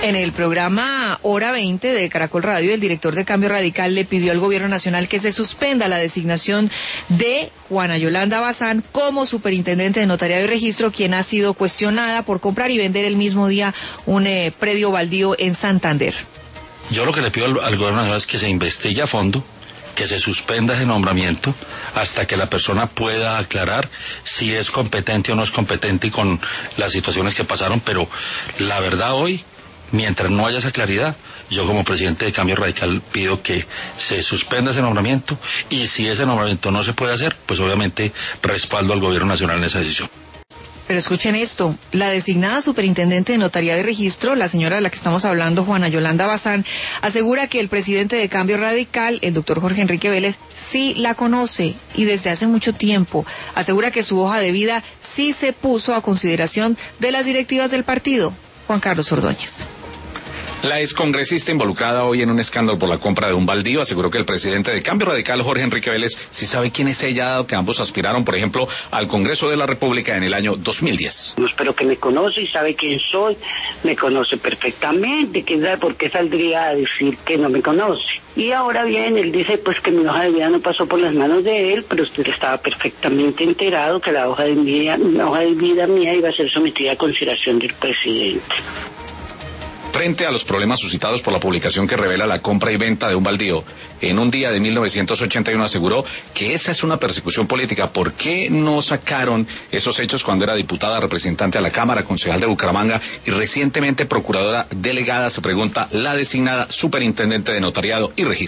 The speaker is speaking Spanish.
En el programa Hora 20 de Caracol Radio, el director de Cambio Radical le pidió al gobierno nacional que se suspenda la designación de Juana Yolanda Bazán como superintendente de Notariado y Registro, quien ha sido cuestionada por comprar y vender el mismo día un predio baldío en Santander. Yo lo que le pido al gobierno nacional es que se investigue a fondo, que se suspenda ese nombramiento hasta que la persona pueda aclarar si es competente o no es competente y con las situaciones que pasaron, pero la verdad hoy, mientras no haya esa claridad, yo como presidente de Cambio Radical pido que se suspenda ese nombramiento y si ese nombramiento no se puede hacer, pues obviamente respaldo al gobierno nacional en esa decisión. Pero escuchen esto, la designada superintendente de Notariado y Registro, la señora de la que estamos hablando, Juana Yolanda Bazán, asegura que el presidente de Cambio Radical, el doctor Jorge Enrique Vélez, sí la conoce y desde hace mucho tiempo. Asegura que su hoja de vida sí se puso a consideración de las directivas del partido. Juan Carlos Ordóñez. La excongresista involucrada hoy en un escándalo por la compra de un baldío aseguró que el presidente de Cambio Radical, Jorge Enrique Vélez, sí sabe quién es ella, dado que ambos aspiraron, por ejemplo, al Congreso de la República en el año 2010. Yo espero que me conoce y sabe quién soy, me conoce perfectamente, quién sabe por qué saldría a decir que no me conoce. Y ahora bien, él dice pues que mi hoja de vida no pasó por las manos de él, pero usted estaba perfectamente enterado que la hoja de vida mía iba a ser sometida a consideración del presidente. Frente a los problemas suscitados por la publicación que revela la compra y venta de un baldío en un día de 1981, aseguró que esa es una persecución política. ¿Por qué no sacaron esos hechos cuando era diputada representante a la Cámara, concejal de Bucaramanga y recientemente procuradora delegada? Se pregunta la designada superintendente de Notariado y Registro.